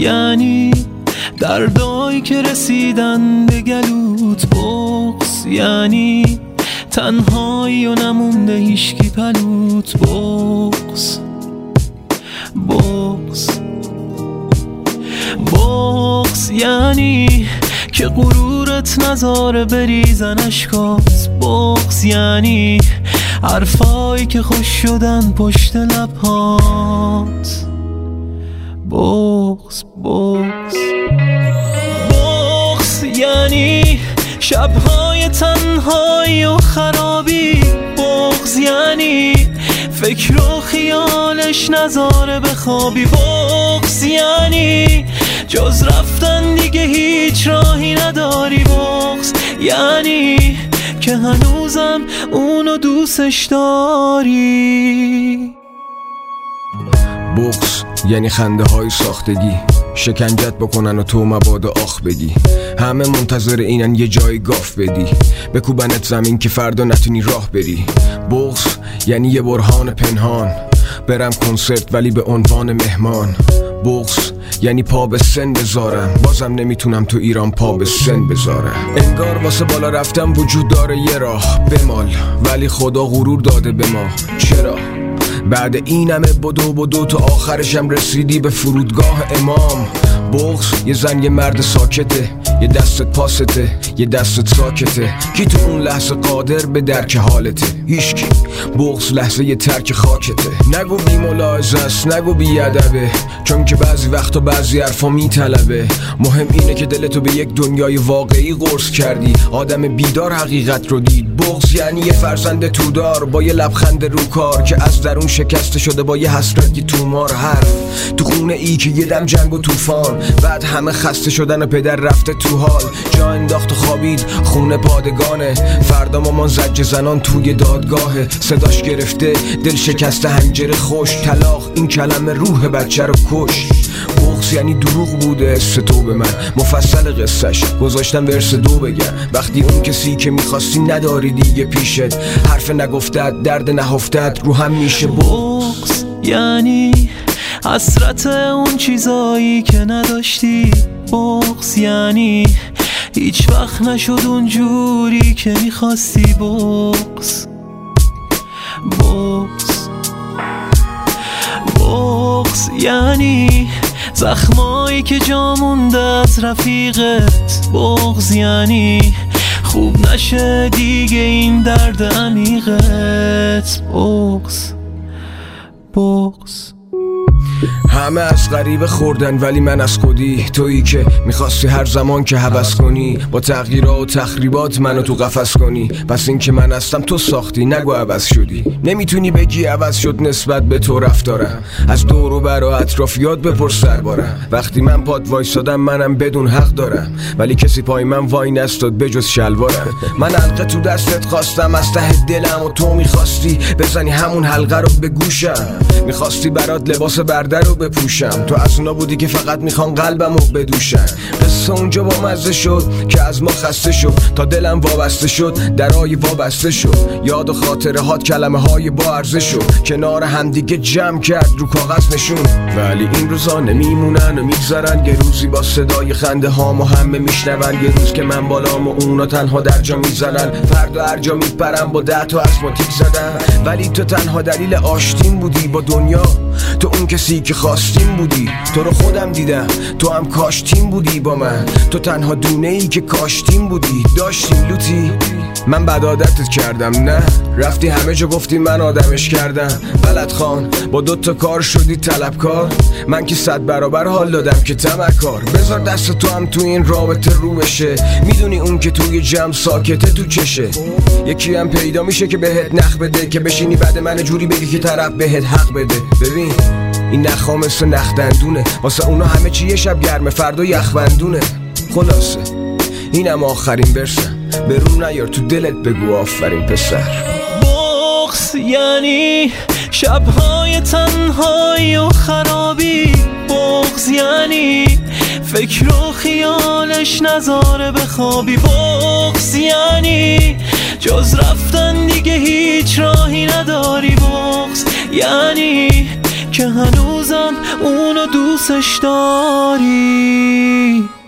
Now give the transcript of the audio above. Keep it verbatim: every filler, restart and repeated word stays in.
یعنی دردایی که رسیدن به گلوت. بغض یعنی تنهایی و نمونده هیشکی پلوت. بغض بغض بغض یعنی که غرورت نذاره بریزن اشکات. بغض یعنی حرفایی که خوش شدن پشت لبهات. بغض بغض بغض یعنی شبهای تنهایی و خرابی. بغض یعنی فکر و خیالش نذاره بخوابی. بغض یعنی جز رفتن دیگه هیچ راهی نداری. بغض یعنی که هنوزم اونو دوستش داری. بغض یعنی خنده های ساختگی، شکنجت بکنن و تو مبادا آخ بگی. همه منتظر اینن یه جای گاف بدی، بکوبنت زمین که فردا نتونی راه بری. بغض یعنی یه برهان پنهان، برم کنسرت ولی به عنوان مهمان. بغض یعنی پا به سن بذارم، بازم نمیتونم تو ایران پا به سن بذارم. انگار واسه بالا رفتم وجود داره یه راه بمال، ولی خدا غرور داده به ما. چرا؟ بعد این همه بدو بدو تو آخرشم رسیدی به فرودگاه امام. بغض یه زن یه مرد ساکته، یه دستت پاسته یه دستت ساکته. کی تو اون لحظه قادر به درک حالته؟ هیچکی. بغض لحظه یه ترک خاکته. نگو بی ملاحظه است، نگو بی ادبه، چون که بعضی وقتا بعضی حرفا میطلبه. مهم اینه که دلتو به یک دنیای واقعی قرص کردی، آدم بیدار حقیقت رو دید. بغض یعنی یه فرزند تودار با یه لبخند رو کار که از درون شکسته شده با یه حسرت تومار. حرف تو خونه ای که یه دم جنگ و طوفان، بعد همه خسته شدن و پدر رفته تو حال. جا انداخت و خوابید خونه پادگانه، فردا مامان زجر زنان توی دادگاهه. صداش گرفته دل شکسته حنجره خوش، طلاق این کلمه روح بچه رو کش. بغض یعنی دروغ بوده است تو به من، مفصل قصهش گذاشتم ورس دو بگم. وقتی اون کسی که میخواستی نداری دیگه پیشت، حرف نگفتت درد نهفتت رو هم میشه. بغض یعنی حسرت اون چیزایی که نداشتی. بغض یعنی هیچ وقت نشد اون جوری که میخواستی. بغض بغض بغض یعنی زخمایی که جا مونده از رفیقت. بغض یعنی خوب نشه دیگه این درد عمیقت. بغض بغض همه از غریبه خوردن ولی من از خودی. تویی که میخواستی هر زمان که هوس کنی، با تغییرات و تخریبات منو تو قفس کنی. پس این که من هستم تو ساختی، نگو عوض شدی. نمیتونی بگی عوض شد نسبت به تو رفتارم، از دور و بر و اطرافیات بپرس دربارم. وقتی من پاد وایسادم منم بدون حق دارم، ولی کسی پای من وای نستاد بجز شلوارم. من حلقه تو دستت خواستم از ته دلم، و تو میخواستی بزنی همون حلقه رو به گوشم. میخواستی برات لباس برده رو بپوشم، تو از اونا بودی که فقط میخوان قلبم رو بدوشن. قصه اونجا با مزه شد که از ما خسته شد، تا دلم وابسته شد درای وابسته شد. یاد و خاطره هات کلمه های با ارزش شد، کنار همدیگه جمع کرد رو کاغذ نشون. ولی این روزا نمیمونن و میگذرن، یه روزی با صدای خنده هامو همه میشنون. یه روز که من بالام و اونا تنها در جا میزنن، فردا هر جا میپرم با ده تا اسماتیک زدن. ولی تو تنها دلیل آشتیم بودی با دنیا، تو اون کسی که خواستیم بودی. تو رو خودم دیدم تو هم کاشتیم بودی با من، تو تنها دونه ای که کاشتیم بودی. داشتیم لوتی من بد عادتت کردم، نه رفتی همه جا گفتی من آدمش کردم. بلد خان با دوتا کار شدی طلبکار، من که صد برابر حال دادم که تمکار. بذار دست تو هم تو این رابطه رو بشه، میدونی اون که توی جمع ساکته تو چشه. یکی هم پیدا میشه که بهت نخ بده، که بشینی بعد من جوری بگی که طرف بهت حق بده. ببین این نخا مثل نخ دندونه، واسه اونا همه چی یه شب گرمه فردا یخبندونه. خلاصه اینم آخرین برسم، برون نیار تو دلت بگو آفرین پسر. بغض یعنی شبهای تنهایی و خرابی. بغض یعنی فکر و خیالش نذاره بخوابی. بغض یعنی جز رفتن دیگه هیچ راهی نداری. بغض یعنی که که هنوزم اونو دوستش داری.